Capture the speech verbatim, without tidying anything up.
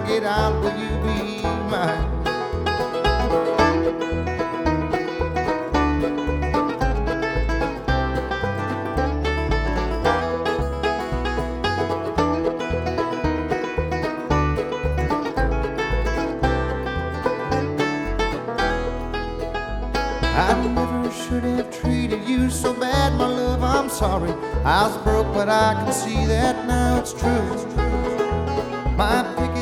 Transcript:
get out, will you be mine? I never should have treated you so bad, my love, I'm sorry. I was broke, but I can see that now it's true. My